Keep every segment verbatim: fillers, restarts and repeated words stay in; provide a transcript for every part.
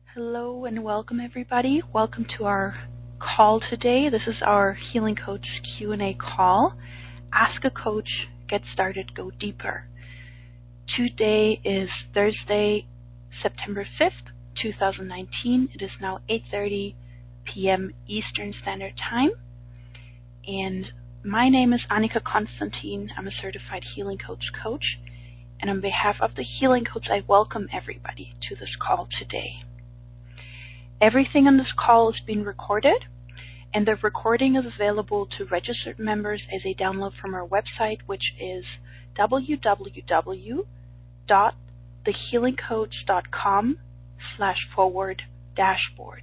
Hello and welcome everybody. Welcome to our call today. This is our Healing Coach Q and A call. Ask a Coach, get started, go deeper. Today is Thursday, September fifth, two thousand nineteen. It is now eight thirty p.m. Eastern Standard Time. And my name is Annika Konstantin. I'm a certified Healing Coach coach. And on behalf of the Healing Coach, I welcome everybody to this call today. Everything on this call is being recorded, and the recording is available to registered members as a download from our website, which is w w w dot the healing coach dot com slash forward dashboard.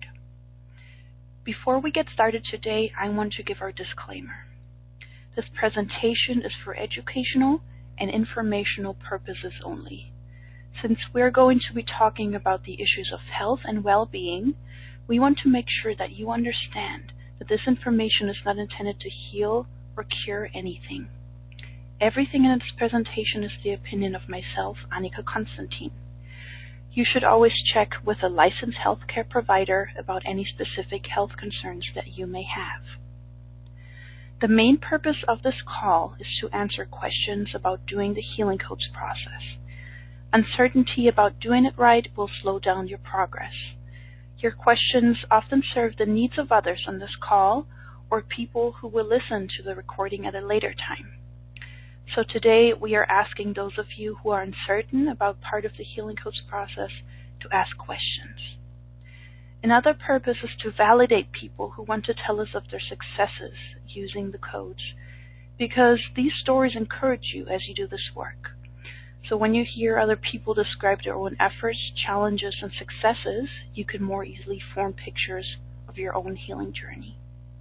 Before we get started today, I want to give our disclaimer. This presentation is for educational and informational purposes only. Since we're going to be talking about the issues of health and well-being, we want to make sure that you understand that this information is not intended to heal or cure anything. Everything in this presentation is the opinion of myself, Annika Konstantin. You should always check with a licensed healthcare provider about any specific health concerns that you may have. The main purpose of this call is to answer questions about doing the Healing Coach process. Uncertainty about doing it right will slow down your progress. Your questions often serve the needs of others on this call or people who will listen to the recording at a later time. So today we are asking those of you who are uncertain about part of the Healing Coach process to ask questions. Another purpose is to validate people who want to tell us of their successes using the coach, because these stories encourage you as you do this work. So when you hear other people describe their own efforts, challenges, and successes, you can more easily form pictures of your own healing journey.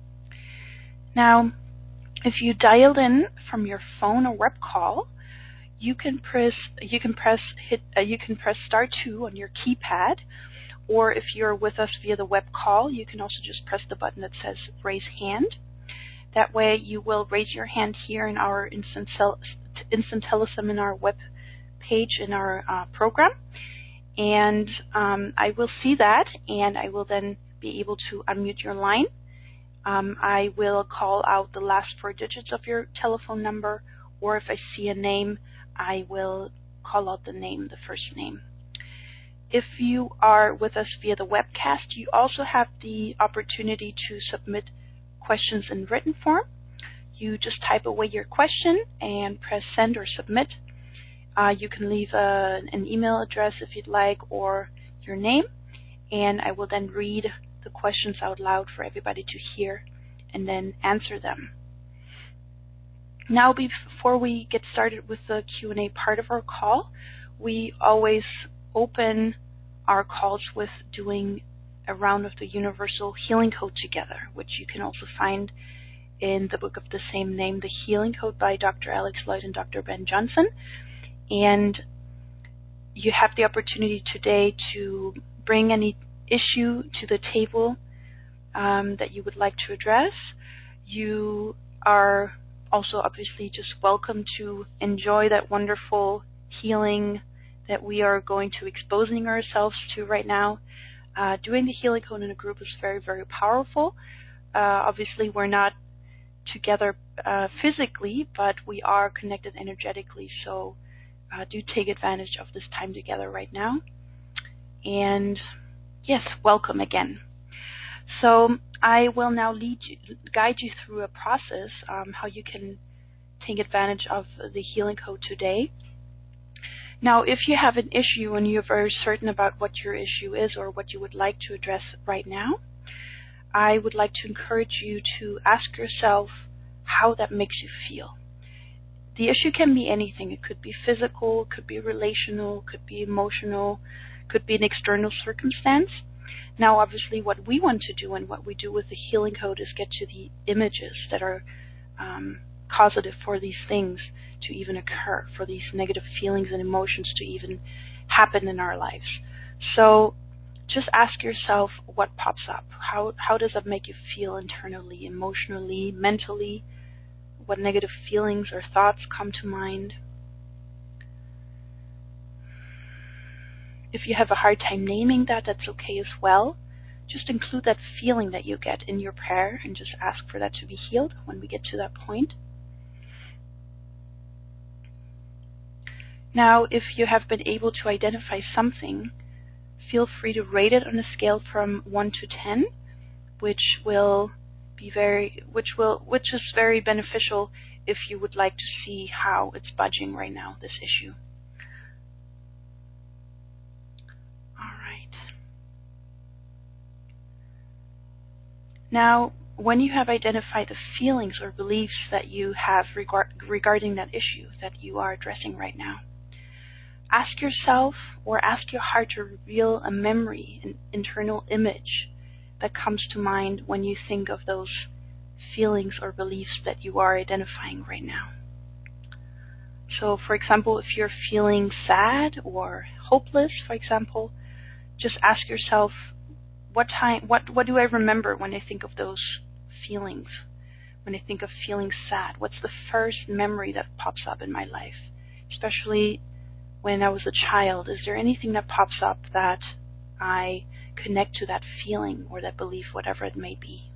Now, if you dialed in from your phone or web call, you can press you can press hit uh, you can press star two on your keypad, or if you're with us via the web call, you can also just press the button that says raise hand. That way, you will raise your hand here in our instant instant teleseminar web page in our uh, program, and um, I will see that, and I will then be able to unmute your line. Um, I will call out the last four digits of your telephone number, or if I see a name, I will call out the name, the first name. If you are with us via the webcast, you also have the opportunity to submit questions in written form. You just type away your question and press send or submit. Uh, you can leave a, an email address if you'd like, or your name, and I will then read the questions out loud for everybody to hear and then answer them. Now, before we get started with the Q and A part of our call, we always open our calls with doing a round of the Universal Healing Code together, which you can also find in the book of the same name, The Healing Code by Doctor Alex Lloyd and Doctor Ben Johnson. And you have the opportunity today to bring any issue to the table um, that you would like to address. You are also obviously just welcome to enjoy that wonderful healing that we are going to exposing ourselves to right now. Uh, doing the Healing Code in a group is very, very powerful. Uh, obviously, we're not together uh, physically, but we are connected energetically, so Uh, do take advantage of this time together right now. And yes, welcome again. So I will now lead you, guide you through a process, um, how you can take advantage of the Healing Code today. Now, if you have an issue and you're very certain about what your issue is or what you would like to address right now, I would like to encourage you to ask yourself how that makes you feel. The issue can be anything. It could be physical, it could be relational, it could be emotional, it could be an external circumstance. Now, obviously, what we want to do and what we do with the Healing Code is get to the images that are um, causative for these things to even occur, for these negative feelings and emotions to even happen in our lives. So just ask yourself what pops up. How, how does that make you feel internally, emotionally, mentally? What negative feelings or thoughts come to mind? if you have a hard time naming that, that's okay as well. Just include that feeling that you get in your prayer and just ask for that to be healed when we get to that point. Now, if you have been able to identify something, feel free to rate it on a scale from one to ten, which will be very, which will, which is very beneficial if you would like to see how it's budging right now, this issue. All right. Now, when you have identified the feelings or beliefs that you have regard, regarding that issue that you are addressing right now, ask yourself or ask your heart to reveal a memory, an internal image that comes to mind when you think of those feelings or beliefs that you are identifying right now. So, for example, if you're feeling sad or hopeless, for example, just ask yourself, what time, what, what do I remember when I think of those feelings? When I think of feeling sad, what's the first memory that pops up in my life? Especially when I was a child, is there anything that pops up that I connect to that feeling or that belief, whatever it may be?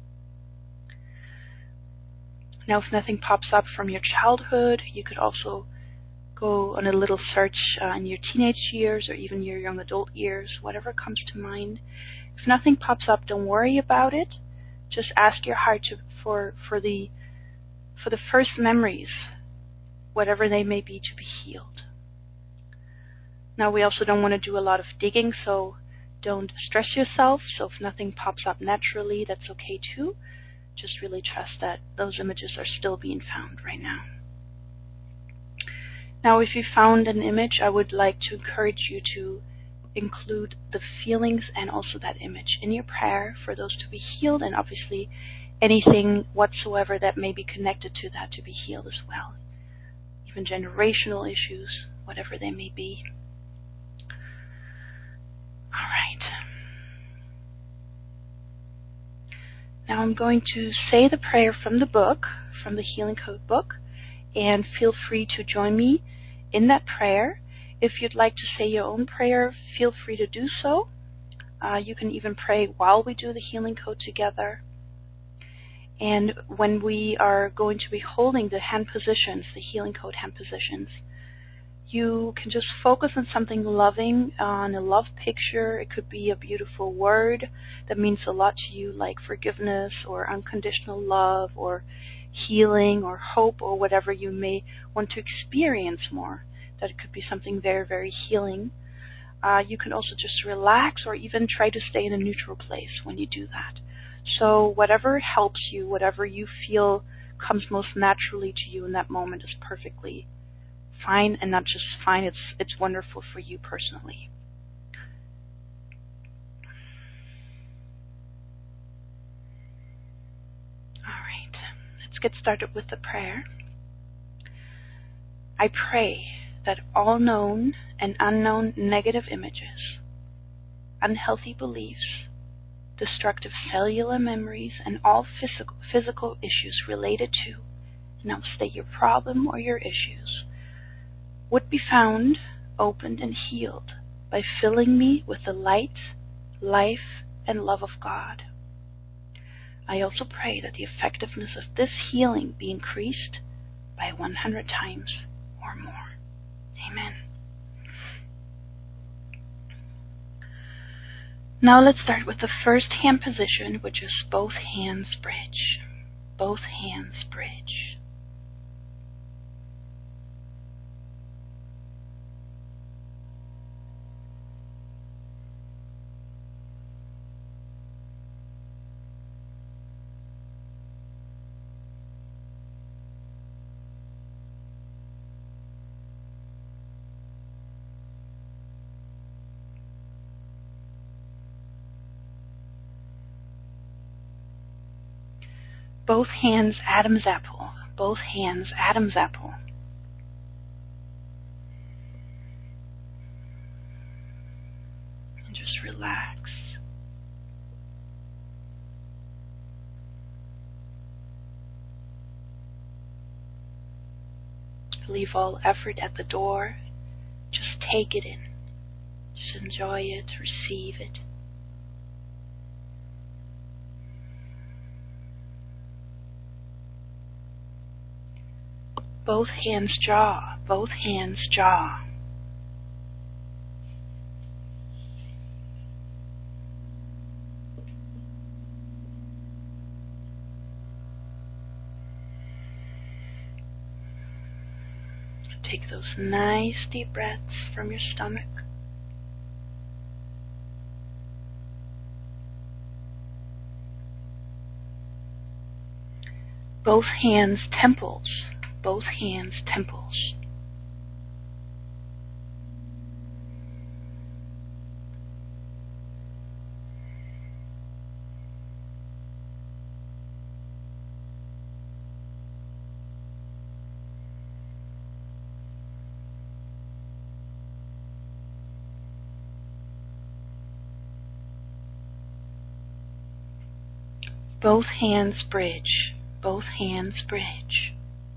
Now, if nothing pops up from your childhood, you could also go on a little search uh, in your teenage years or even your young adult years, whatever comes to mind. If nothing pops up, don't worry about it. Just ask your heart to, for for the for the first memories, whatever they may be, to be healed. Now, we also don't want to do a lot of digging, so don't stress yourself. So if nothing pops up naturally, that's okay too. Just really trust that those images are still being found right now. Now, if you found an image, I would like to encourage you to include the feelings and also that image in your prayer for those to be healed, and obviously anything whatsoever that may be connected to that to be healed as well. Even generational issues, whatever they may be. All right. Now I'm going to say the prayer from the book, from the Healing Code book, and feel free to join me in that prayer. If you'd like to say your own prayer, feel free to do so. Uh, you can even pray while we do the Healing Code together. And when we are going to be holding the hand positions, the Healing Code hand positions, you can just focus on something loving, on a love picture. It could be a beautiful word that means a lot to you, like forgiveness or unconditional love or healing or hope or whatever you may want to experience more. That it could be something very, very healing. Uh, you can also just relax or even try to stay in a neutral place when you do that. So whatever helps you, whatever you feel comes most naturally to you in that moment is perfectly fine, and not just fine, it's it's wonderful for you personally. All right, let's get started with the prayer. I pray that all known and unknown negative images, unhealthy beliefs, destructive cellular memories, and all physical, physical issues related to, and I'll state your problem or your issues, would be found, opened, and healed by filling me with the light, life, and love of God. I also pray that the effectiveness of this healing be increased by one hundred times or more. Amen. Now let's start with the first hand position, which is both hands bridge. Both hands bridge. Both hands Adam's apple. Both hands Adam's apple. And just relax. Leave all effort at the door. Just take it in. Just enjoy it, receive it. Both hands jaw, both hands jaw. Take those nice deep breaths from your stomach. Both hands temples, both hands temples. Both hands bridge, both hands bridge.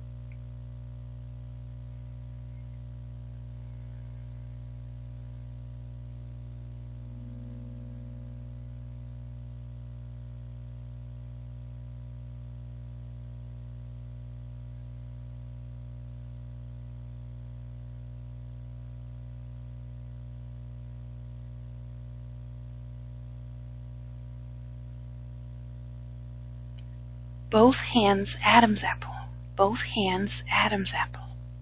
Both hands Adam's apple, both hands Adam's apple.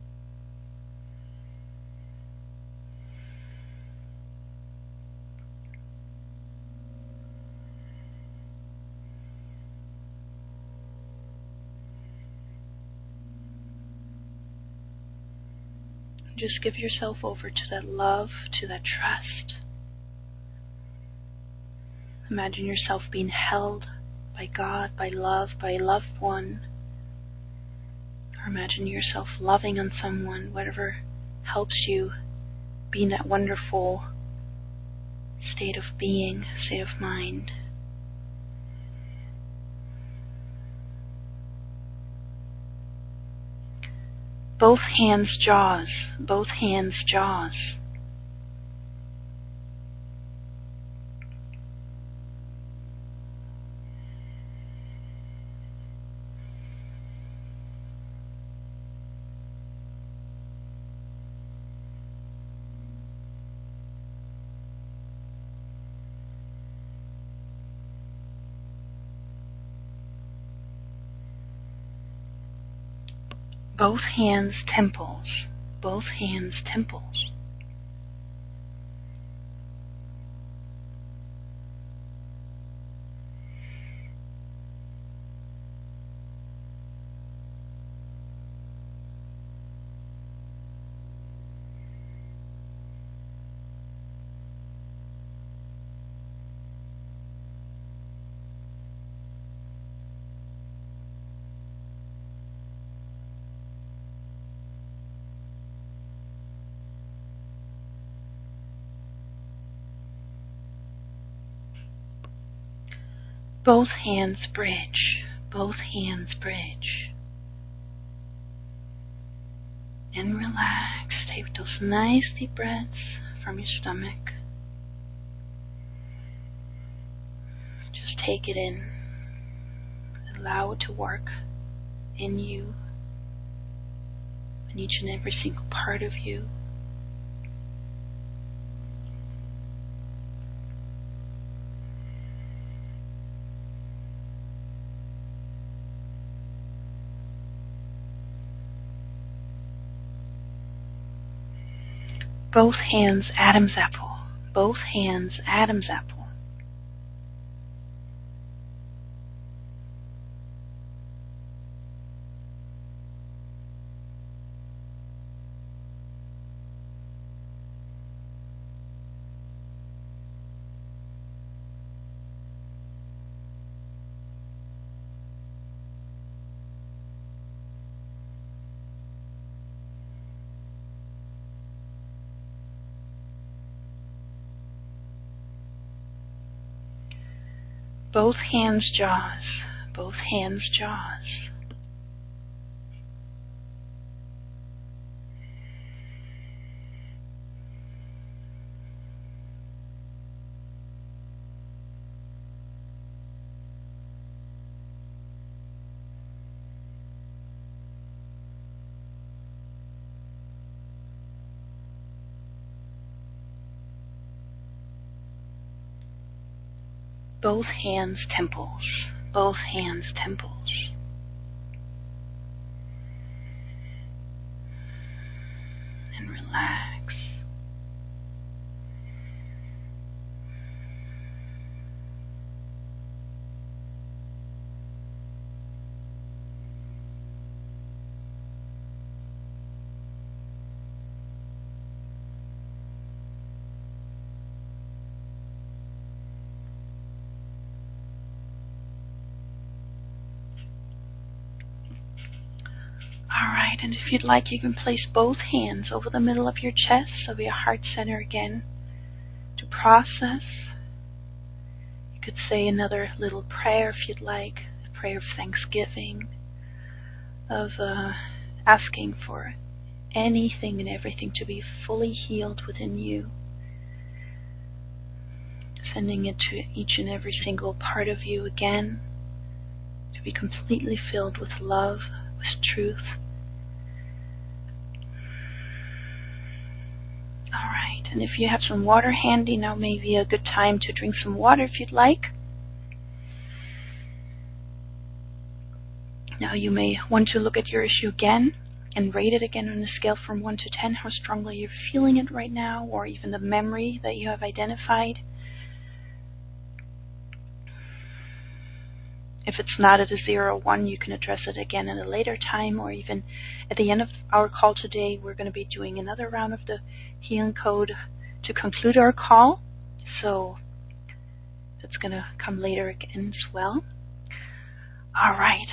Just give yourself over to that love, to that trust. Imagine yourself being held by God, by love, by a loved one. Or imagine yourself loving on someone, whatever helps you be in that wonderful state of being, state of mind. Both hands jaws, both hands jaws. Both hands temples, both hands temples. Both hands bridge, both hands bridge. And relax, take those nice deep breaths from your stomach. Just take it in. Allow it to work in you, in each and every single part of you. Both hands Adam's apple, both hands Adam's apple. Both hands jaws, both hands jaws. both hands temples, both hands temples. And relax. Alright, and if you'd like, you can place both hands over the middle of your chest, over your heart center again, to process. You could say another little prayer if you'd like, a prayer of thanksgiving, of uh, asking for anything and everything to be fully healed within you, sending it to each and every single part of you again, to be completely filled with love, with truth. Alright, and if you have some water handy, now may be a good time to drink some water if you'd like. Now you may want to look at your issue again and rate it again on a scale from one to ten, how strongly you're feeling it right now, or even the memory that you have identified. If it's not at a zero or one, you can address it again at a later time, or even at the end of our call today, we're going to be doing another round of the healing code to conclude our call. So that's going to come later again as well. All right.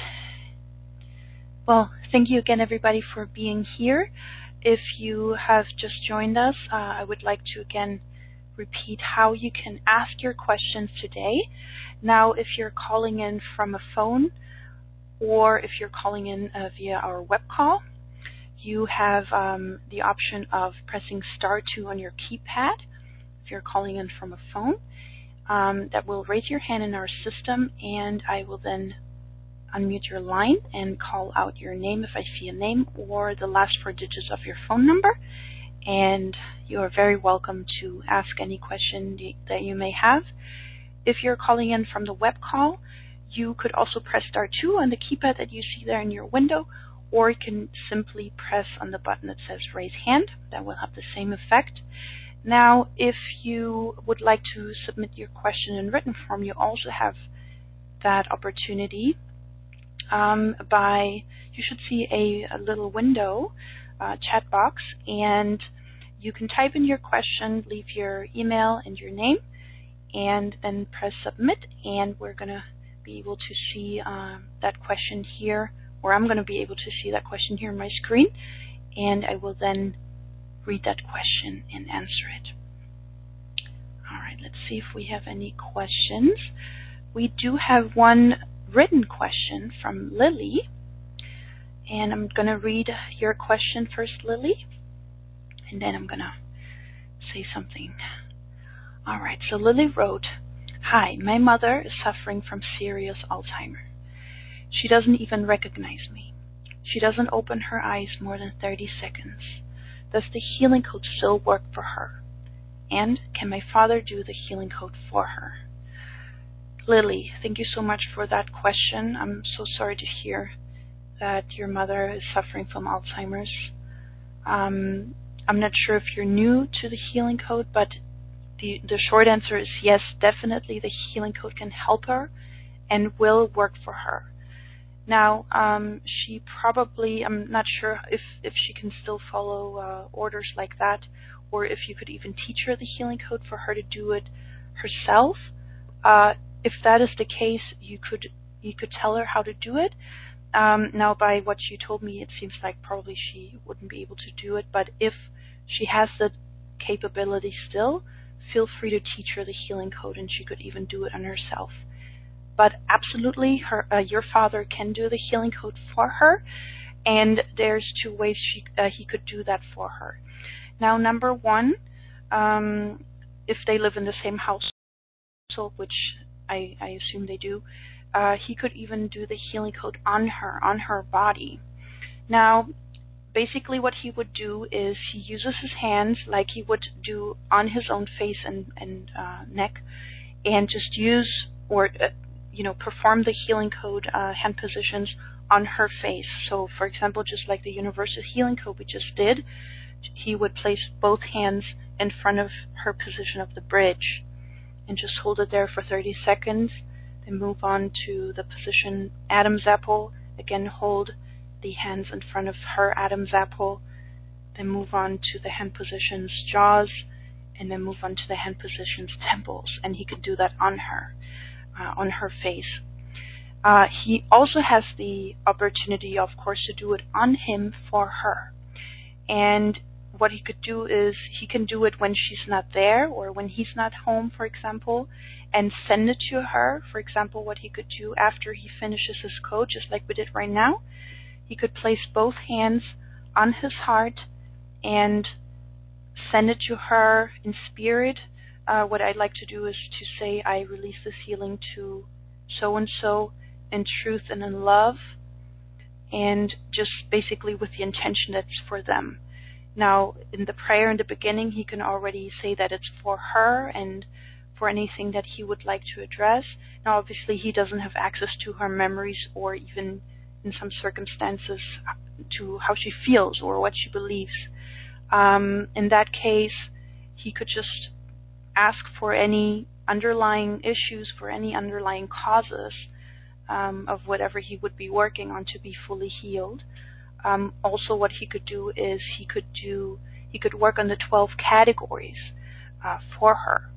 Well, thank you again, everybody, for being here. If you have just joined us, uh, I would like to again repeat how you can ask your questions today. Now, if you're calling in from a phone or if you're calling in uh, via our web call, you have um, the option of pressing star two on your keypad. If you're calling in from a phone, um, that will raise your hand in our system, and I will then unmute your line and call out your name if I see a name or the last four digits of your phone number. And you are very welcome to ask any question that you may have. If you're calling in from the web call, you could also press star two on the keypad that you see there in your window, or you can simply press on the button that says raise hand. That will have the same effect. Now, if you would like to submit your question in written form, you also have that opportunity um, by, you should see a, a little window, uh, chat box, and you can type in your question, leave your email and your name, and then press submit, and we're going to be able to see um, that question here, or I'm going to be able to see that question here on my screen, and I will then read that question and answer it. All right, let's see if we have any questions. We do have one written question from Lily, and I'm going to read your question first, Lily, and then I'm going to say something. All right, so Lily wrote, "Hi, my mother is suffering from serious Alzheimer's. She doesn't even recognize me. She doesn't open her eyes more than thirty seconds. Does the healing code still work for her? And can my father do the healing code for her?" Lily, thank you so much for that question. I'm so sorry to hear that your mother is suffering from Alzheimer's. Um, I'm not sure if you're new to the healing code, but The, the short answer is yes, definitely the healing code can help her and will work for her. Now, um, she probably, I'm not sure if, if she can still follow uh, orders like that, or if you could even teach her the healing code for her to do it herself. Uh, if that is the case, you could you could tell her how to do it. Um, now, by what you told me, it seems like probably she wouldn't be able to do it, but if she has the capability still, feel free to teach her the healing code, and she could even do it on herself. But absolutely, her, uh, your father can do the healing code for her, and there's two ways she, uh, he could do that for her. Now, number one, um, if they live in the same household, which I, I assume they do, uh, he could even do the healing code on her, on her body. Now, basically what he would do is he uses his hands like he would do on his own face and, and uh, neck, and just use or uh, you know, perform the healing code uh, hand positions on her face. So, for example, just like the universal healing code we just did, he would place both hands in front of her position of the bridge and just hold it there for thirty seconds. Then move on to the position Adam's apple. Again, hold the hands in front of her Adam's apple. Then move on to the hand positions jaws, and then move on to the hand positions temples. And he could do that on her, uh, on her face. Uh, he also has the opportunity, of course, to do it on him for her. And what he could do is he can do it when she's not there or when he's not home, for example, and send it to her. For example, what he could do after he finishes his code, just like we did right now, he could place both hands on his heart and send it to her in spirit. Uh, what I'd like to do is to say, I release this healing to so-and-so in truth and in love, and just basically with the intention that's for them. Now, in the prayer in the beginning, he can already say that it's for her and for anything that he would like to address. Now, obviously, he doesn't have access to her memories or even in some circumstances to how she feels or what she believes. Um, in that case, he could just ask for any underlying issues, for any underlying causes um, of whatever he would be working on to be fully healed. Um, also, what he could do is he could do he could work on the twelve categories uh, for her.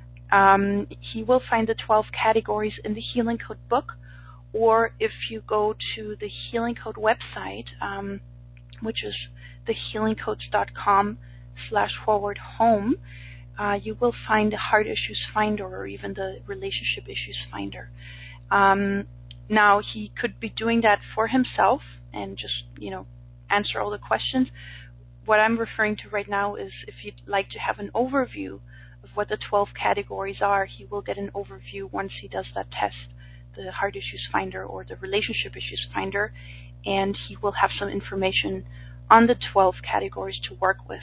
Um, he will find the twelve categories in the Healing Code book, or if you go to the Healing Code website, um, which is the healing codes dot com slash forward home, uh, you will find the Heart Issues Finder or even the Relationship Issues Finder. Um, now, he could be doing that for himself and just, you know, answer all the questions. What I'm referring to right now is if you'd like to have an overview of what the twelve categories are, he will get an overview once he does that test, the Heart Issues Finder or the Relationship Issues Finder, and he will have some information on the twelve categories to work with.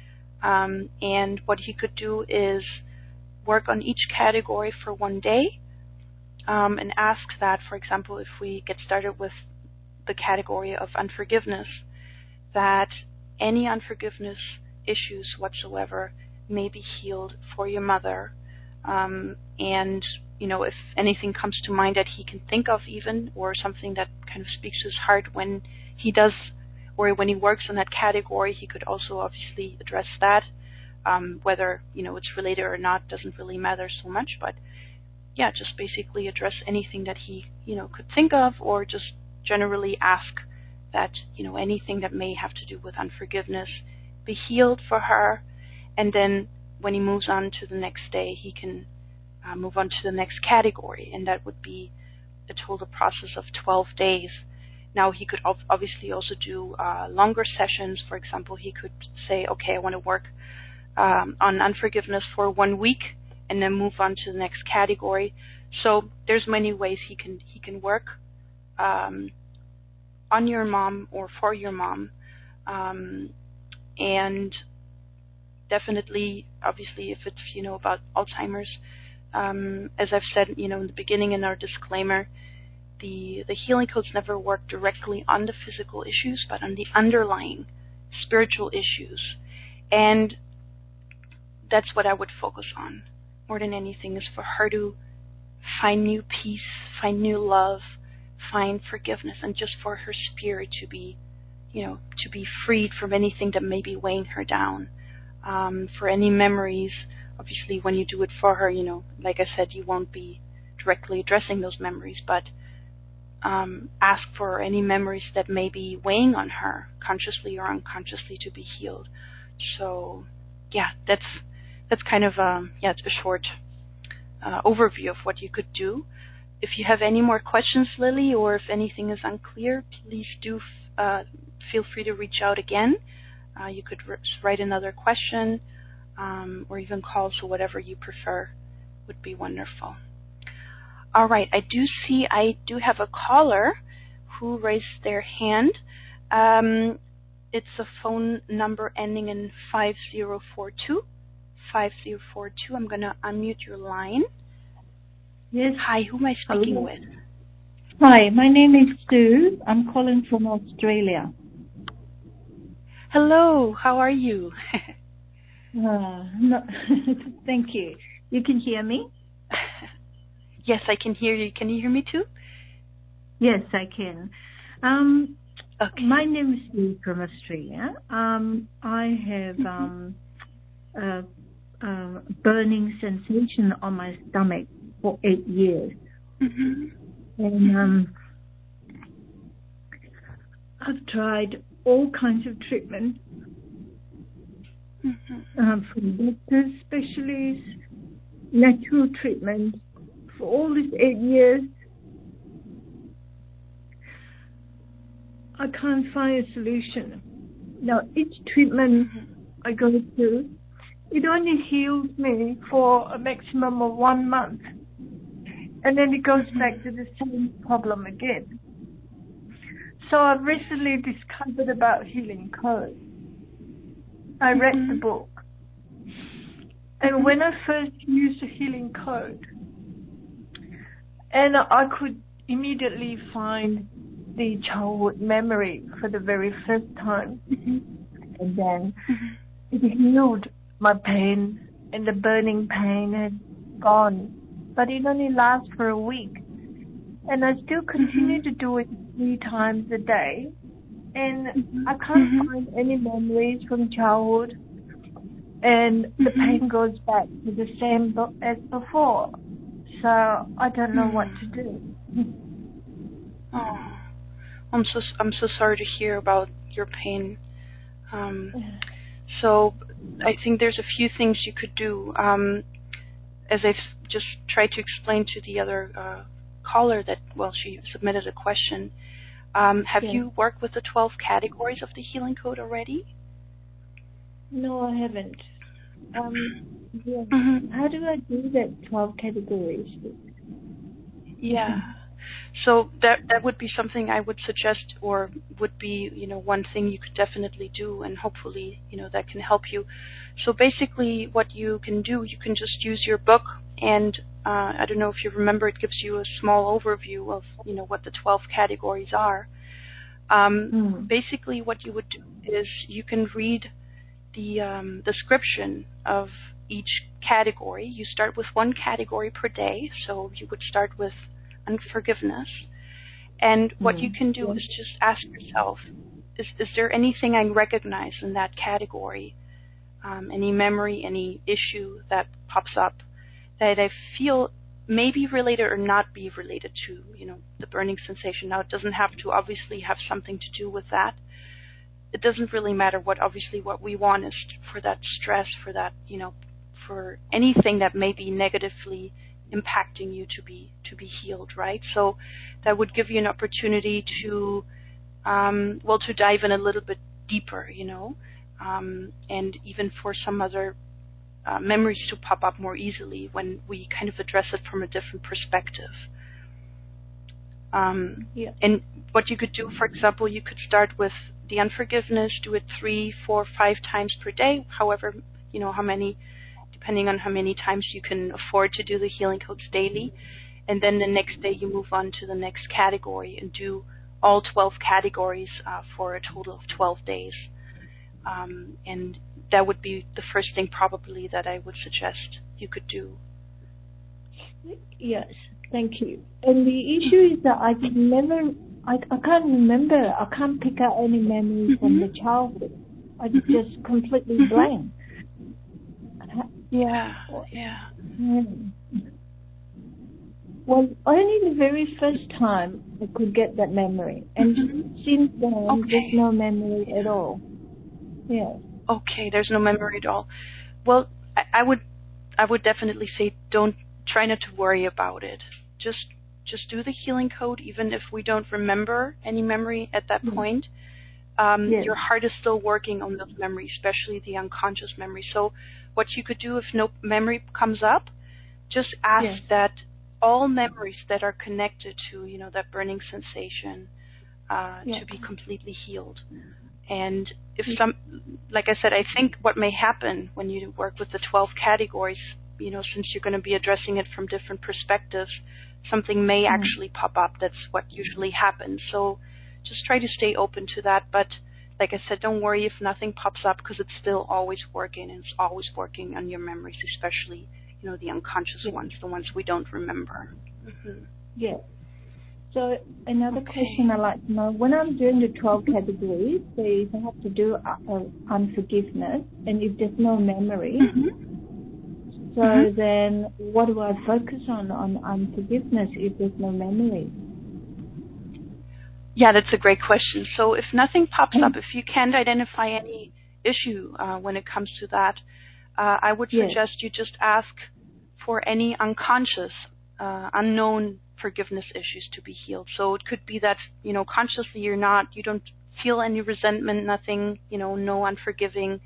Um, and what he could do is work on each category for one day um, and ask that, for example, if we get started with the category of unforgiveness, that any unforgiveness issues whatsoever may be healed for your mother. Um, and, you know, if anything comes to mind that he can think of even, or something that kind of speaks to his heart when he does, or when he works on that category, he could also obviously address that. Um, whether, you know, it's related or not doesn't really matter so much, but yeah, just basically address anything that he, you know, could think of, or just generally ask that, you know, anything that may have to do with unforgiveness be healed for her. And then when he moves on to the next day, he can uh, move on to the next category, and that would be a total process of twelve days. Now, he could ov- obviously also do uh, longer sessions. For example, he could say, okay, I want to work um, on unforgiveness for one week and then move on to the next category. So there's many ways he can he can work um, on your mom or for your mom. Um, and definitely, obviously, if it's, you know, about Alzheimer's, um, as I've said, you know, in the beginning in our disclaimer, the, the healing codes never work directly on the physical issues, but on the underlying spiritual issues. And that's what I would focus on more than anything, is for her to find new peace, find new love, find forgiveness, and just for her spirit to be, you know, to be freed from anything that may be weighing her down. Um, for any memories, obviously when you do it for her, you know, like I said, you won't be directly addressing those memories, but um, ask for any memories that may be weighing on her, consciously or unconsciously, to be healed. So, yeah, that's that's kind of um, yeah, a short uh, overview of what you could do. If you have any more questions, Lily, or if anything is unclear, please do uh, feel free to reach out again. Uh, you could r- write another question um, or even call, so whatever you prefer would be wonderful. All right, I do see I do have a caller who raised their hand. Um, it's a phone number ending in five zero four two. five zero four two. I'm going to unmute your line. Yes. Hi, who am I speaking Hello. with? Hi, my name is Sue. I'm calling from Australia. Hello, how are you? Uh, no, thank you. You can hear me? Yes, I can hear you. Can you hear me too? Yes, I can. Um, Okay. my name is Sue from Australia. Um, I have Mm-hmm. um, a, a burning sensation on my stomach for eight years. Mm-hmm. And um, I've tried all kinds of treatment Mm-hmm. um, from doctors, specialists, natural treatment for all these eight years. I can't find a solution. Now, each treatment I go through, it only heals me for a maximum of one month. And then it goes Mm-hmm. back to the same problem again. So I've recently discovered about Healing Code. I read the Mm-hmm. book. And when I first used the Healing Code, and I could immediately find the childhood memory for the very first time. Mm-hmm. And then Mm-hmm. it healed my pain, and the burning pain had gone. But it only lasts for a week. And I still continue to do it three times a day. And I can't Mm-hmm. find any memories from childhood. And the Mm-hmm. pain goes back to the same bo- as before. So I don't know what to do. Oh, I'm so I'm so sorry to hear about your pain. Um, so I think there's a few things you could do. Um, as I've just tried to explain to the other uh, caller that, well, she submitted a question. Um, have Yes. you worked with the twelve categories of the Healing Code already? No, I haven't. Um, yeah. Mm-hmm. How do I do that twelve categories? Yeah. So that that would be something I would suggest, or would be, you know, one thing you could definitely do, and hopefully, you know, that can help you. So basically, what you can do, you can just use your book, and uh, I don't know if you remember, it gives you a small overview of, you know, what the twelve categories are. Um, Mm. Basically, what you would do is you can read the um, description of each category. You start with one category per day, so you would start with unforgiveness. And what you Mm. can do Yes. is just ask yourself, is, is there anything I recognize in that category? Um, any memory, any issue that pops up that I feel may be related or not be related to, you know, the burning sensation. Now, it doesn't have to obviously have something to do with that. It doesn't really matter what, obviously, what we want is for that stress, for that, you know, for anything that may be negatively impacting you to be to be healed, right? So that would give you an opportunity to, um, well, to dive in a little bit deeper, you know, um, and even for some other uh, memories to pop up more easily when we kind of address it from a different perspective. Um, Yeah. and what you could do, for example, you could start with the unforgiveness, do it three, four, five times per day, however, you know, how many, depending on how many times you can afford to do the healing codes daily. And then the next day you move on to the next category and do all twelve categories uh, for a total of twelve days. Um, and that would be the first thing probably that I would suggest you could do. Yes. Thank you. And the issue is that I can never, I, I can't remember, I can't pick out any memory Mm-hmm. from the childhood. I Mm-hmm. just completely Mm-hmm. blank. Yeah, yeah. Mm. Well, only the very first time I could get that memory. And Mm-hmm. since then, there's Okay. no memory at all. Yes. Okay, there's no memory at all. Well, I, I would, I would definitely say don't try not to worry about it. Just, just do the healing code, even if we don't remember any memory at that Yes. point. Um, Yes. your heart is still working on those memories, especially the unconscious memory. So, what you could do if no memory comes up, just ask Yes. that all memories that are connected to, you know, that burning sensation, uh, Yeah. to be completely healed. And if some, like I said, I think what may happen when you work with the twelve categories, you know, since you're going to be addressing it from different perspectives, something may Mm. actually pop up. That's what usually happens. So just try to stay open to that. But like I said, don't worry if nothing pops up, because it's still always working, and it's always working on your memories, especially, you know, the unconscious Yeah. ones, the ones we don't remember. Mm-hmm. Yeah. So another Okay. question I'd like to know, when I'm doing the twelve categories, so if I have to do uh, uh, unforgiveness, and if there's no memory, Mm-hmm. so Mm-hmm. then what do I focus on on unforgiveness if there's no memory? Yeah, that's a great question. So if nothing pops up, if you can't identify any issue uh, when it comes to that, uh, I would Yes. suggest you just ask for any unconscious, uh, unknown forgiveness issues to be healed. So it could be that, you know, consciously you're not, you don't feel any resentment, nothing, you know, no unforgiving,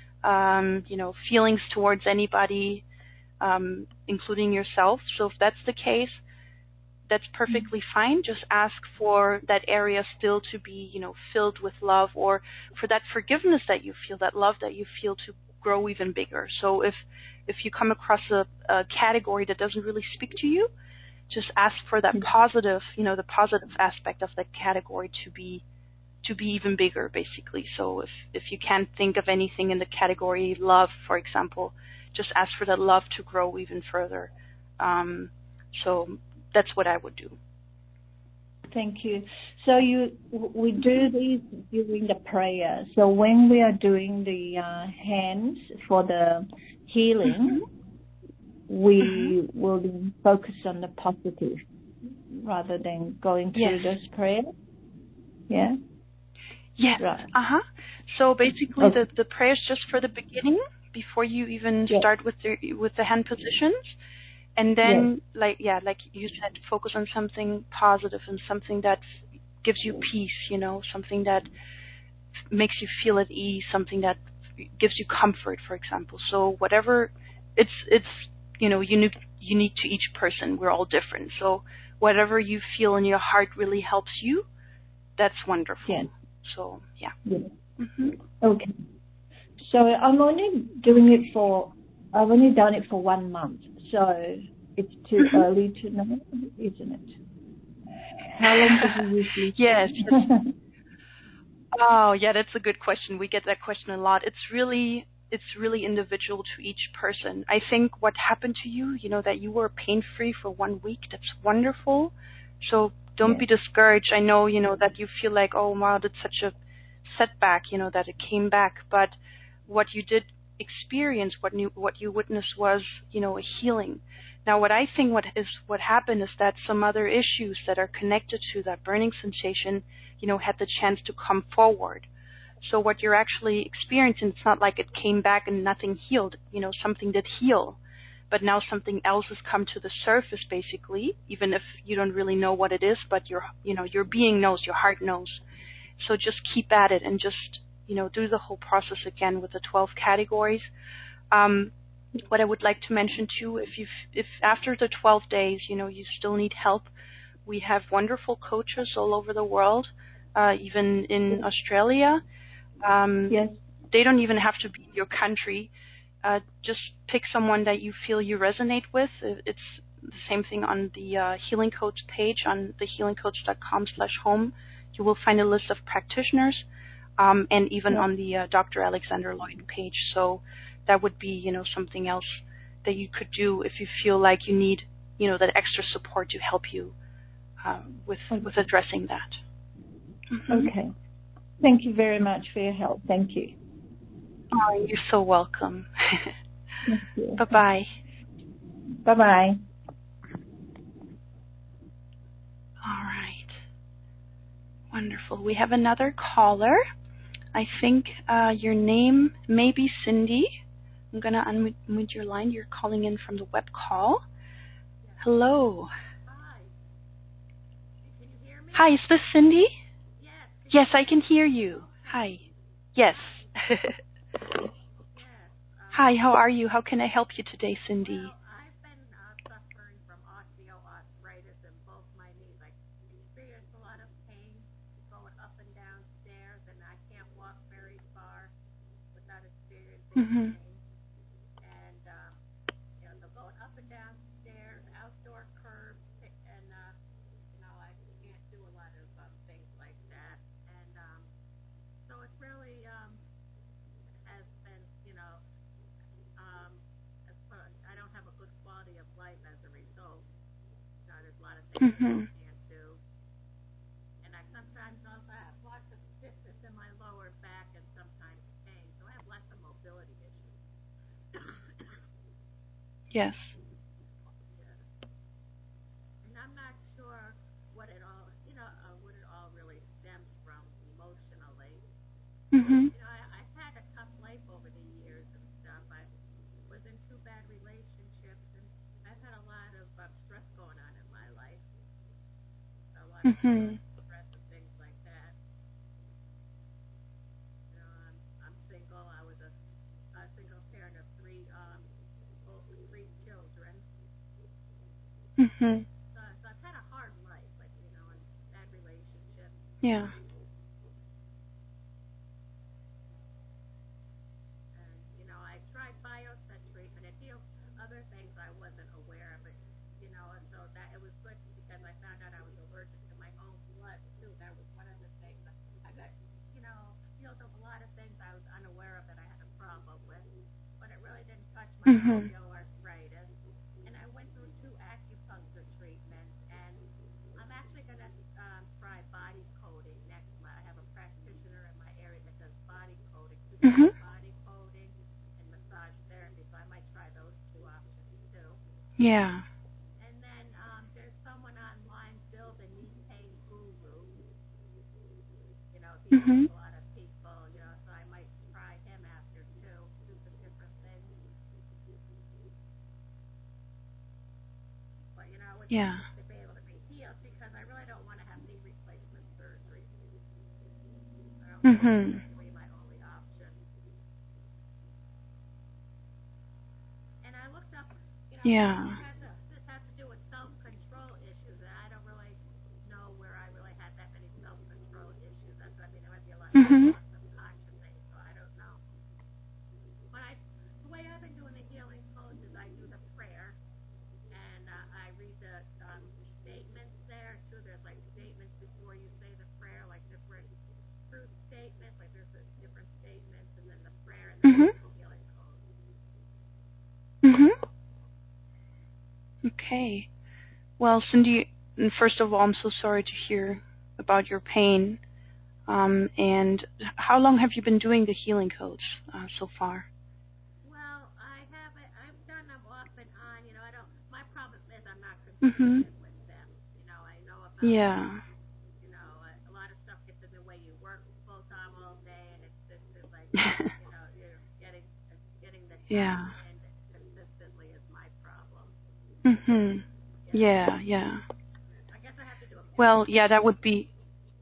um, you know, feelings towards anybody, um, including yourself. So if that's the case, that's perfectly fine. Just ask for that area still to be, you know, filled with love, or for that forgiveness that you feel, that love that you feel to grow even bigger. So if if you come across a, a category that doesn't really speak to you, just ask for that positive, you know, the positive aspect of that category to be to be even bigger, basically. So if if you can't think of anything in the category love, for example, just ask for that love to grow even further. Um, so that's what I would do. Thank you. So you, we do these during the prayer. So when we are doing the uh, hands for the healing, Mm-hmm. we Mm-hmm. will focus on the positive rather than going through Yes. this prayer. Yeah. Yes. Right. Uh-huh. So basically Okay. the, the prayer is just for the beginning, before you even Yes. start with the with the hand positions. And Yes. then, like, yeah, like you said, focus on something positive and something that gives you peace, you know, something that makes you feel at ease, something that gives you comfort, for example. So whatever, it's, it's, you know, unique, unique to each person. We're all different. So whatever you feel in your heart really helps you, that's wonderful. Yes. So, yeah. Yes. Mm-hmm. Okay. So I'm only doing it for, I've only done it for one month. So it's too Mm-hmm. early to know, isn't it? How long does it usually Yes, take? yes. Oh, yeah, that's a good question. We get that question a lot. It's really it's really individual to each person. I think what happened to you, you know, that you were pain-free for one week, that's wonderful. So don't Yes. be discouraged. I know, you know, that you feel like, oh, wow, that's such a setback, you know, that it came back. But what you did experience, what you, what you witnessed was, you know, a healing. Now, what I think what is what happened is that some other issues that are connected to that burning sensation, you know, had the chance to come forward. So what you're actually experiencing, it's not like it came back and nothing healed. You know, something did heal, but now something else has come to the surface, basically, even if you don't really know what it is, but your, you know, your being knows, your heart knows. So just keep at it and just, you know, do the whole process again with the twelve categories. Um, what I would like to mention too, if you if after the twelve days, you know, you still need help, we have wonderful coaches all over the world, uh, even in Australia. Um, Yes. they don't even have to be your country. Uh, just pick someone that you feel you resonate with. It's the same thing on the uh, Healing Coach page on the healing coach dot com slash home. You will find a list of practitioners, um, and even Yes. on the uh, Doctor Alexander Lloyd page. So that would be, you know, something else that you could do if you feel like you need, you know, that extra support to help you uh, with Okay. with addressing that. Mm-hmm. Okay. Thank you very much for your help. Thank you. Oh, you're so welcome. Thank you. Bye-bye. Bye-bye. All right. Wonderful. We have another caller. I think uh, your name may be Cindy. I'm going to unmute your line. You're calling in from the web call. Hello. Hi. Can you hear me? Hi, is this Cindy? Yes. Yes, I can hear you. Hi. Yes. Yes. Um, Hi, how are you? How can I help you today, Cindy? well, I've been uh, suffering from osteoarthritis in both my knees. I experience a lot of pain going up and down stairs, and I can't walk very far without experiencing Mm-hmm. pain. And um, you know, the Mhm. can't do. And I sometimes also have lots of stiffness in my lower back and sometimes pain, so I have lots of mobility issues. Yes. Yeah. And I'm not sure what it all, you know, uh, what it all really stems from emotionally. Mhm. You know, I, I've had a tough life over the years and stuff. I was in two bad relationships, and I've had a lot of um, stress going on in my life. A lot of Mhm. stress and things like that. You know, I'm I'm single. I was a, a single parent of three um old, three children. Mhm. So, so I've had a hard life, but you know, and bad relationships. Yeah. And you know, I tried bioset treatment. It healed other things I wasn't aware of. It, you know, and so that it was good because I found out I was allergic to my own blood too. That was one of the things. I got, you know, healed of a lot of things I was unaware of that I had a problem with, but it really didn't touch my Mhm. osteoarthritis. And I went through two acupuncture treatments, and I'm actually going to um, try body coding next month. I have a practitioner in my area that does body coding, two Mhm. different body coding and massage therapy, so I might try those two options too. Yeah. And then um, there's someone online, Bill the Knee Pain Guru. You know, he Mhm. helps a lot of people, you know, so I might try him after too, do some different things. But, you know, I would Yeah. like to be able to be healed because I really don't want to have knee replacement surgery. I don't think Mhm. that would be my only option. And I looked up, you know, Yeah. it has to, this has to do with self-control issues, and I don't really know where I really had that many self-control issues. That's, I mean, there might be a lot of Mhm. subconscious things, so I don't know. But I, the way I've been doing the healing codes is I do the prayer, and uh, I read the um, statements there too. There's like statements before you say the prayer, like different truth statements, like there's a different statements, and then the prayer, and then Mhm. the healing code. Mhm. Okay. Well, Cindy, first of all, I'm so sorry to hear about your pain. Um, and how long have you been doing the healing codes uh, so far? Well, I haven't. I've done them off and on. You know, I don't. My problem is I'm not Mhm. consistent with them. You know, I know about. Yeah. You know, a, a lot of stuff gets in the way. You work full time all day, and it's just it's like you know you're getting getting the Yeah. time in consistently is my problem. Mhm. Yeah. Yeah. Yeah. I guess I have to do them Well, every yeah, day. that would be.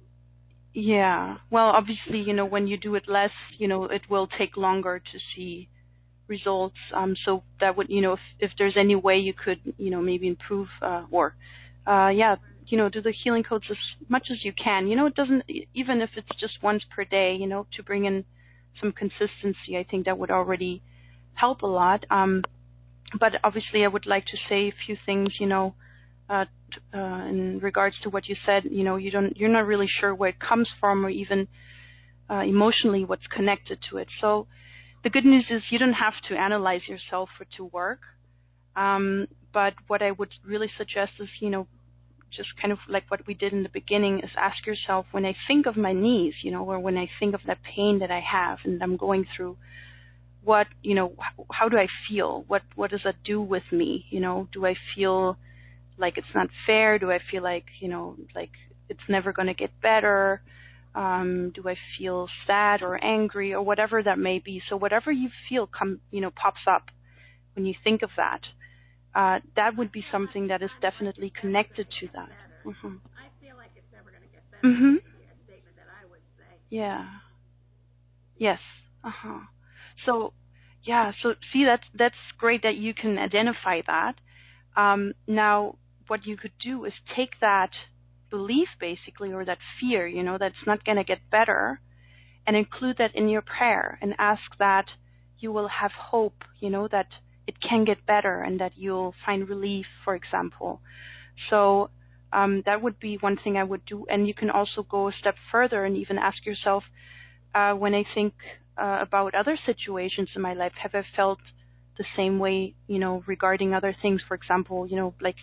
Yeah. Well, obviously, you know, when you do it less, you know, it will take longer to see results. Um, so that would, you know, if, if there's any way you could, you know, maybe improve uh, or, uh, yeah, you know, do the healing codes as much as you can. You know, it doesn't, even if it's just once per day, you know, to bring in some consistency, I think that would already help a lot. Um, but obviously, I would like to say a few things, you know, uh, t- uh, in regards to what you said. You know, you don't, you're not really sure where it comes from or even uh, emotionally what's connected to it. So the good news is you don't have to analyze yourself for to work. Um, but what I would really suggest is, you know, just kind of like what we did in the beginning is ask yourself, when I think of my knees, you know, or when I think of that pain that I have and I'm going through, what, you know, h- how do I feel? What, what does that do with me? You know, do I feel like it's not fair? Do I feel like, you know, like it's never going to get better? Um, do I feel sad or angry or whatever that may be? So whatever you feel come, you know, pops up when you think of that. Uh, that I would be feel like something that is kind of like definitely it's never connected going to to get that. better. Mhm. I feel like it's never going to get better. Mhm. Would be a statement that I would say. Yeah. Yes. Uh huh. So, yeah. So see, that's that's great that you can identify that. Um, now, what you could do is take that belief, basically, or that fear, you know, that's not going to get better, and include that in your prayer and ask that you will have hope, you know, that it can get better and that you'll find relief, for example. So um, that would be one thing I would do. And you can also go a step further and even ask yourself, uh, when I think uh, about other situations in my life, have I felt the same way, you know, regarding other things? For example, you know, like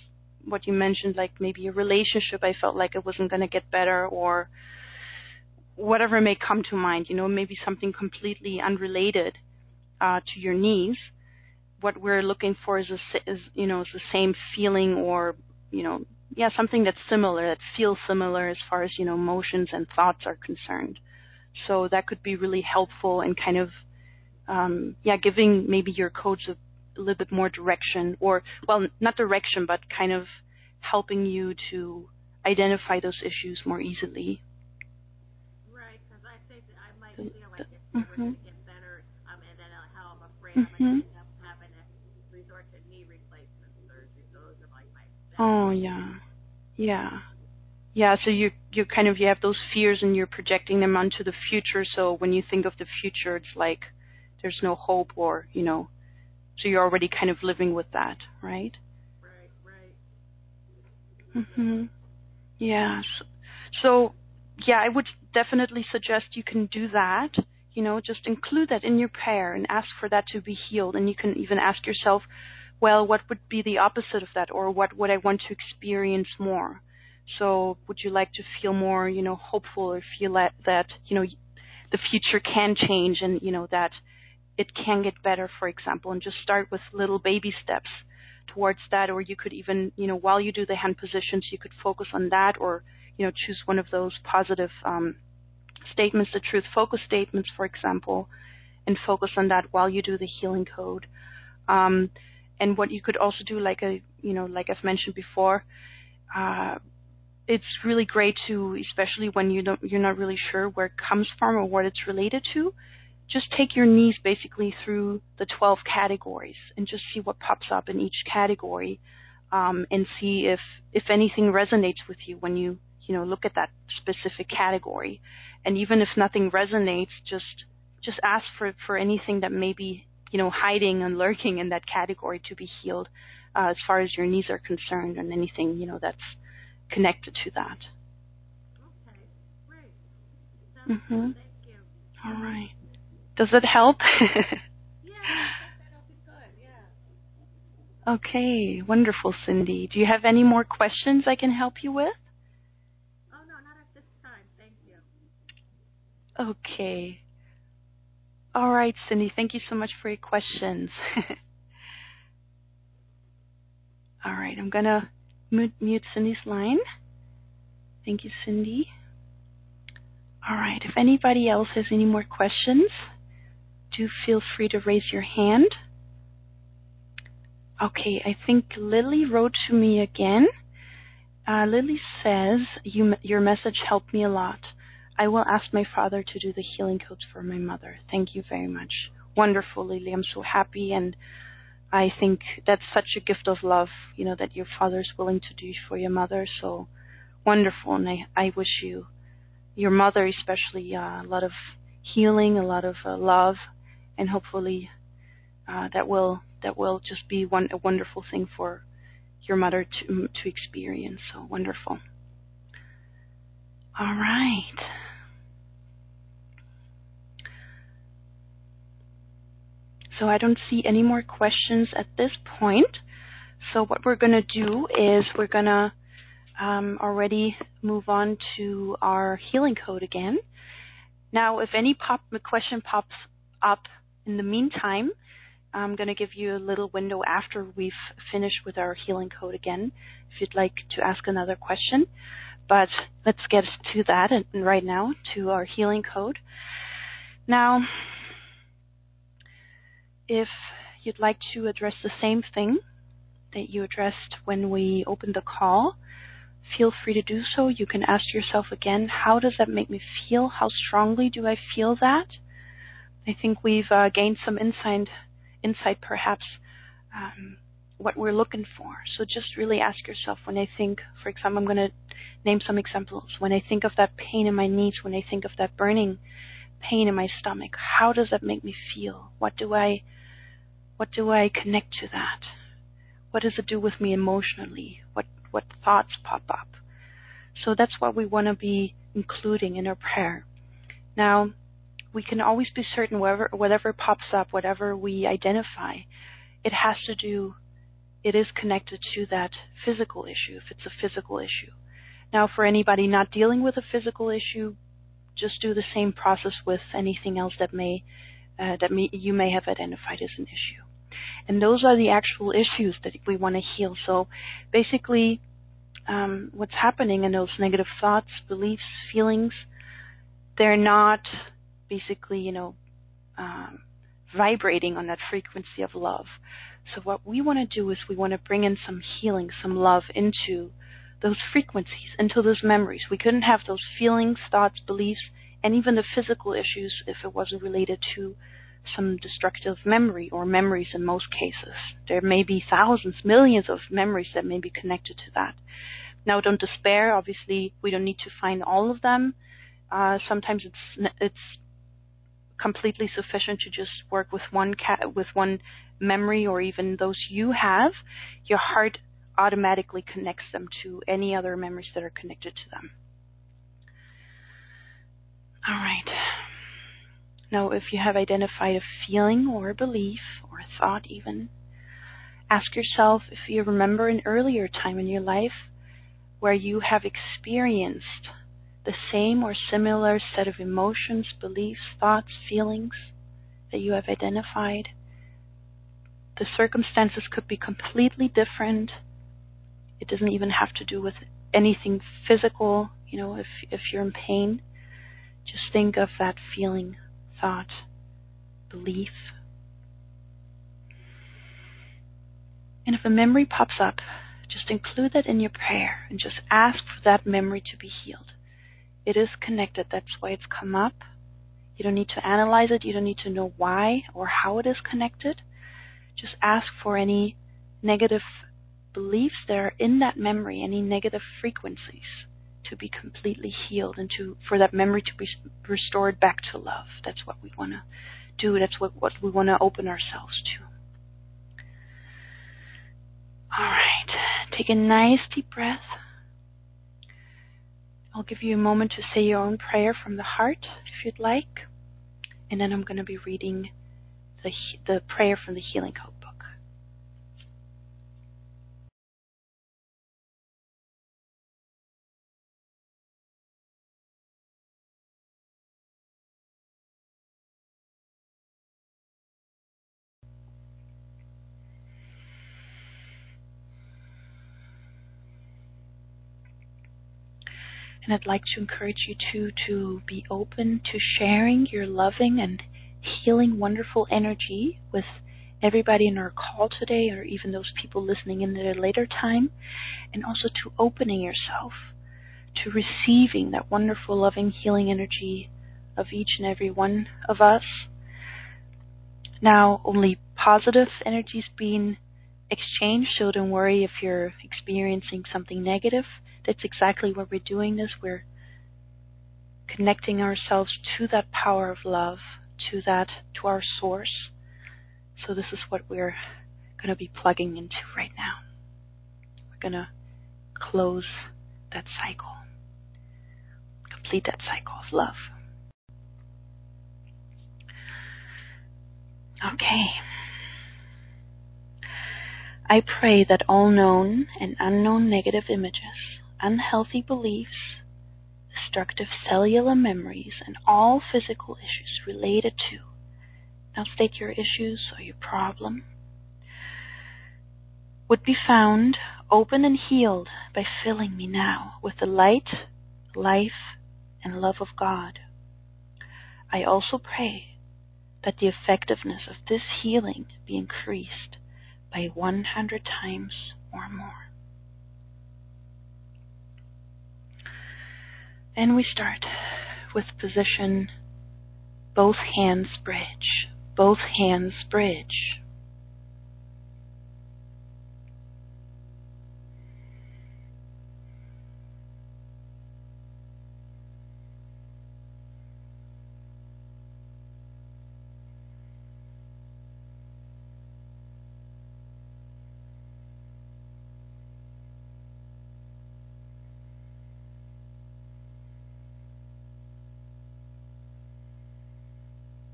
what you mentioned, like maybe a relationship, I felt like it wasn't going to get better, or whatever may come to mind, you know, maybe something completely unrelated uh, to your knees. What we're looking for is, a, is, you know, is the same feeling, or, you know, yeah, something that's similar, that feels similar as far as, you know, emotions and thoughts are concerned. So that could be really helpful in kind of, um, yeah, giving maybe your coach a, a little bit more direction, or, well, not direction, but kind of helping you to identify those issues more easily. Right, because I think that I might The, feel like the, it's mm-hmm. never going to get better, um, and then uh, how I'm afraid mm-hmm. I'm going to end up having to resort to knee replacement surgery. Those are like my Oh, yeah. Yeah. Yeah, so you you kind of, you have those fears and you're projecting them onto the future. So when you think of the future, it's like there's no hope, or, you know, so you're already kind of living with that, right? Right, right. Mhm. Yeah. So, so yeah, I would definitely suggest you can do that. You know, just include that in your prayer and ask for that to be healed. And you can even ask yourself, well, what would be the opposite of that, or what would I want to experience more? So would you like to feel more, you know, hopeful, or feel that, that, you know, the future can change, and, you know, that it can get better, for example, and just start with little baby steps towards that. Or you could even, you know, while you do the hand positions, you could focus on that, or, you know, choose one of those positive um, statements, the truth focus statements, for example, and focus on that while you do the healing code. Um, and what you could also do, like a, you know, like I've mentioned before, uh, it's really great to, especially when you don't, you're not really sure where it comes from or what it's related to, just take your knees basically through the twelve categories and just see what pops up in each category, um, and see if, if anything resonates with you when you, you know, look at that specific category. And even if nothing resonates, just just ask for, for anything that may be, you know, hiding and lurking in that category to be healed, uh, as far as your knees are concerned, and anything, you know, that's connected to that. Okay, great. Sounds Mm-hmm. good. Thank you. All right. Does it help? Yeah, I think that'll be good. Yeah. Okay, wonderful, Cindy. Do you have any more questions I can help you with? Oh, no, not at this time. Thank you. Okay. All right, Cindy, thank you so much for your questions. All right, I'm going to mute, mute Cindy's line. Thank you, Cindy. All right, if anybody else has any more questions, do feel free to raise your hand. Okay, I think Lily wrote to me again. Uh, Lily says, you, your message helped me a lot. I will ask my father to do the healing codes for my mother. Thank you very much. Wonderful, Lily. I'm so happy, and I think that's such a gift of love, you know, that your father's willing to do for your mother. So wonderful, and I, I wish you, your mother especially, uh, a lot of healing, a lot of uh, love, and hopefully uh, that will that will just be one a wonderful thing for your mother to to experience. So wonderful. All right. So I don't see any more questions at this point. So what we're going to do is we're going to um, already move on to our healing code again. Now, if any pop question pops up in the meantime, I'm going to give you a little window after we've finished with our healing code again, if you'd like to ask another question. But let's get to that and right now, to our healing code. Now, if you'd like to address the same thing that you addressed when we opened the call, feel free to do so. You can ask yourself again, how does that make me feel? How strongly do I feel that? I think we've uh, gained some insight, insight perhaps, um, what we're looking for. So just really ask yourself, when I think, for example, I'm going to name some examples. When I think of that pain in my knees, when I think of that burning pain in my stomach, how does that make me feel? What do I, what do I connect to that? What does it do with me emotionally? What, what thoughts pop up? So that's what we want to be including in our prayer. Now, we can always be certain whatever, whatever pops up, whatever we identify, it has to do, it is connected to that physical issue, if it's a physical issue. Now, for anybody not dealing with a physical issue, just do the same process with anything else that may uh, that may, you may have identified as an issue. And those are the actual issues that we want to heal. So basically, um, what's happening in those negative thoughts, beliefs, feelings, they're not basically, you know, um, vibrating on that frequency of love. So what we want to do is we want to bring in some healing, some love into those frequencies, into those memories. We couldn't have those feelings, thoughts, beliefs, and even the physical issues if it wasn't related to some destructive memory, or memories in most cases. There may be thousands, millions of memories that may be connected to that. Now, don't despair. Obviously, we don't need to find all of them. Uh, sometimes it's it's completely sufficient to just work with one ca- with one memory, or even those you have. Your heart automatically connects them to any other memories that are connected to them. All right. Now, if you have identified a feeling or a belief or a thought even, ask yourself if you remember an earlier time in your life where you have experienced the same or similar set of emotions, beliefs, thoughts, feelings that you have identified. The circumstances could be completely different. It doesn't even have to do with anything physical. You know, if if you're in pain, just think of that feeling, thought, belief. And if a memory pops up, just include that in your prayer and just ask for that memory to be healed. It is connected. That's why it's come up. You don't need to analyze it. You don't need to know why or how it is connected. Just ask for any negative beliefs that are in that memory, any negative frequencies, to be completely healed, and to for that memory to be restored back to love. That's what we want to do. That's what, what we want to open ourselves to. All right. Take a nice deep breath. I'll give you a moment to say your own prayer from the heart, if you'd like. And then I'm going to be reading the the prayer from the Healing Code book. And I'd like to encourage you too to be open to sharing your loving and healing, wonderful energy with everybody in our call today, or even those people listening in at a later time, and also to opening yourself to receiving that wonderful, loving, healing energy of each and every one of us. Now, only positive energy is being exchanged, so don't worry if you're experiencing something negative. That's exactly why we're doing this. We're connecting ourselves to that power of love, to that, to our source. So this is what we're going to be plugging into right now. We're going to close that cycle, complete that cycle of love. Okay. I pray that all known and unknown negative images, unhealthy beliefs, destructive cellular memories, and all physical issues related to, now state your issues or your problem, would be found, open and healed by filling me now with the light, life, and love of God. I also pray that the effectiveness of this healing be increased by one hundred times or more. And we start with position, both hands bridge, both hands bridge.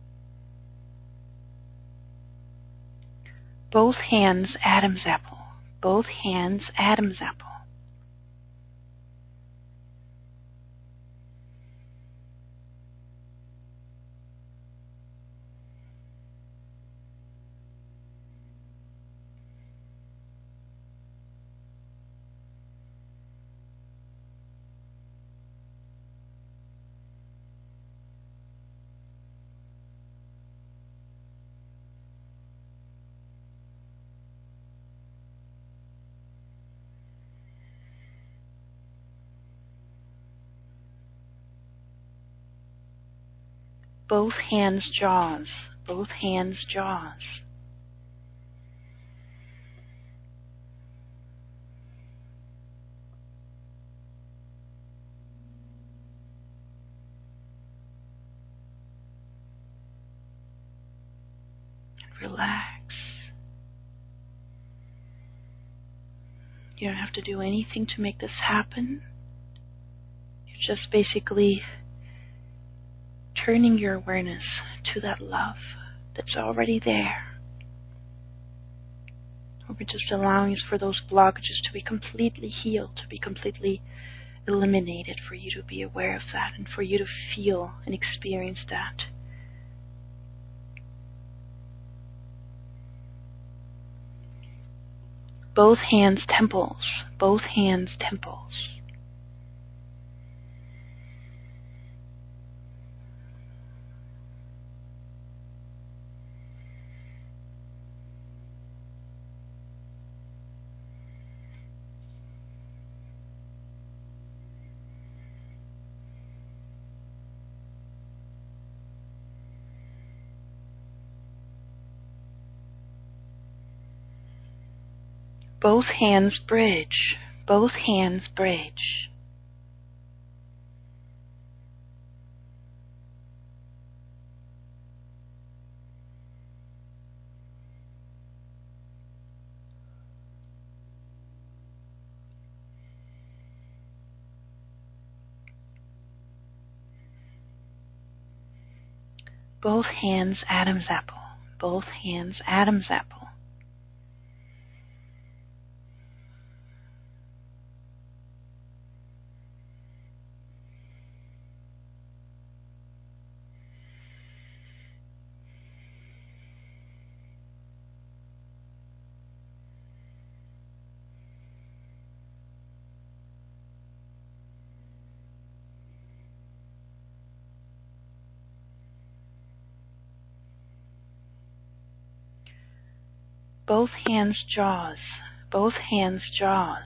Both hands Adam's apple, Both hands, Adam's apple. Both hands, jaws. Both hands, jaws. Relax. You don't have to do anything to make this happen. You're just basically turning your awareness to that love that's already there. We're just allowing for those blockages to be completely healed, to be completely eliminated, for you to be aware of that and for you to feel and experience that. Both hands, temples. Both hands, temples. Both hands, bridge. Both hands, bridge. Both hands, Adam's apple. Both hands, Adam's apple. Both hands, jaws. Both hands, jaws.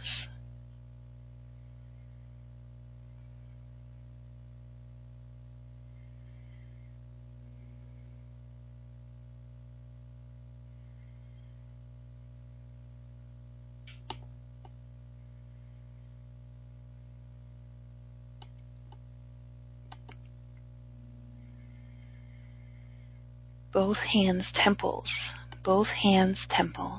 Both hands, temples. Both hands, temples.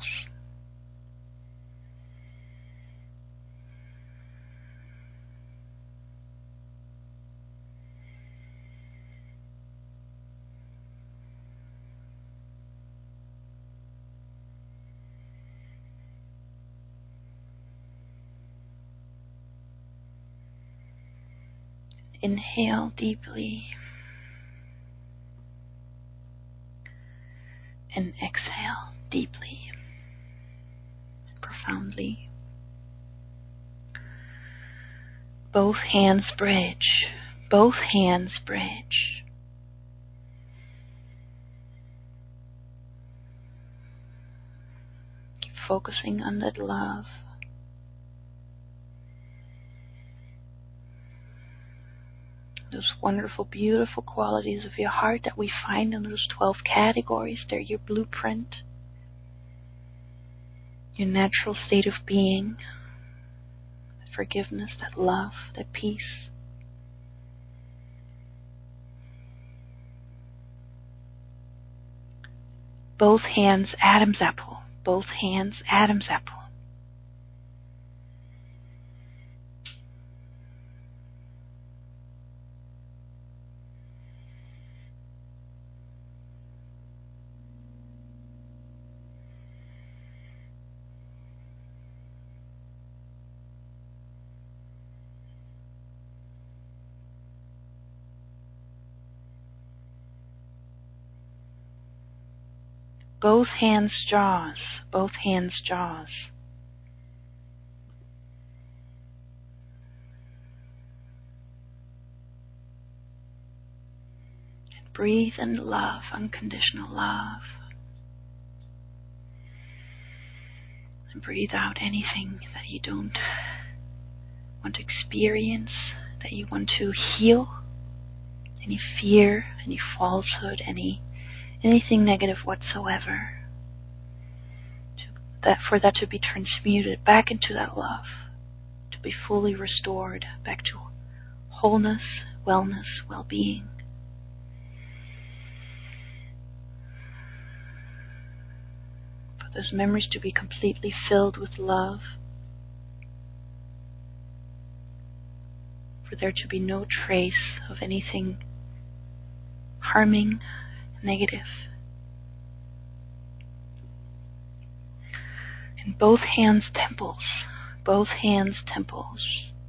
Inhale deeply and exhale deeply, profoundly. Both hands bridge. Both hands bridge. Keep focusing on that love. Those wonderful, beautiful qualities of your heart that we find in those twelve categories. They're your blueprint, your natural state of being, that forgiveness, that love, that peace. Both hands, Adam's apple. Both hands, Adam's apple. both hands' jaws, both hands' jaws. And breathe in love, unconditional love. And breathe out anything that you don't want to experience, that you want to heal, any fear, any falsehood, any anything negative whatsoever, to, that for that to be transmuted back into that love, to be fully restored back to wholeness, wellness, well-being. For those memories to be completely filled with love, for there to be no trace of anything harming, negative. And both hands' temples, both hands' temples.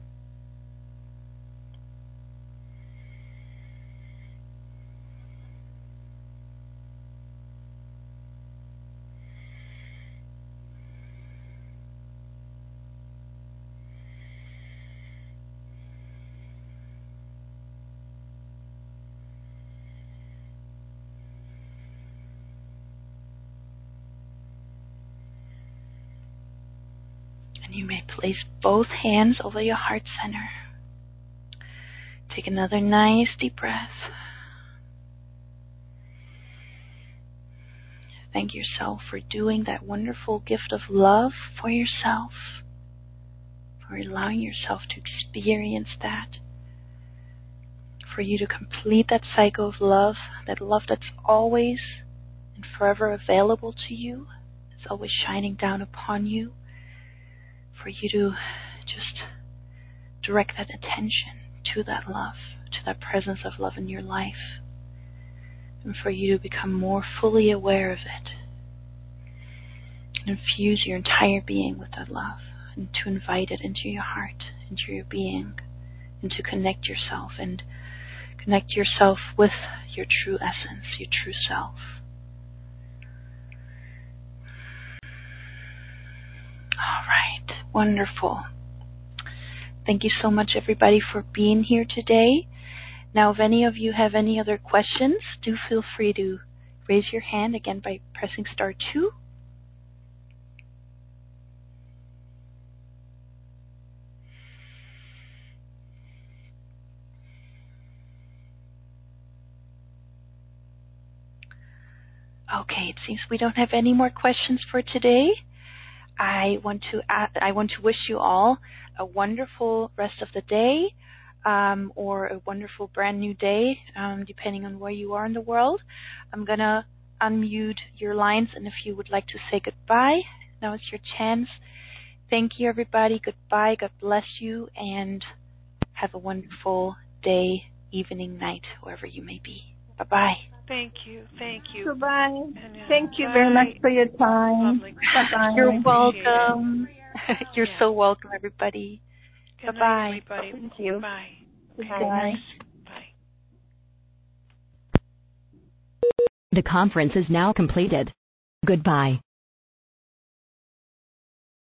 And you may place both hands over your heart center. Take another nice deep breath. Thank yourself for doing that wonderful gift of love for yourself, for allowing yourself to experience that, for you to complete that cycle of love, that love that's always and forever available to you, it's always shining down upon you, for you to just direct that attention to that love, to that presence of love in your life, and for you to become more fully aware of it, and infuse your entire being with that love, and to invite it into your heart, into your being, and to connect yourself, and connect yourself with your true essence, your true self. All right, wonderful. Thank you so much, everybody, for being here today. Now, if any of you have any other questions, do feel free to raise your hand again by pressing star two. Okay, it seems we don't have any more questions for today. I want to add, I want to wish you all a wonderful rest of the day, um, or a wonderful brand new day, um, depending on where you are in the world. I'm gonna unmute your lines, and if you would like to say goodbye, now is your chance. Thank you, everybody. Goodbye. God bless you, and have a wonderful day, evening, night, wherever you may be. Bye bye. Thank you. Thank you. Goodbye. And, uh, Thank you bye. very much for your time. Lovely. Bye-bye. You're welcome. You're Yeah. so welcome, everybody. Good Bye-bye. night, everybody. Thank you. Bye. Okay. Bye. Bye. The conference is now completed. Goodbye.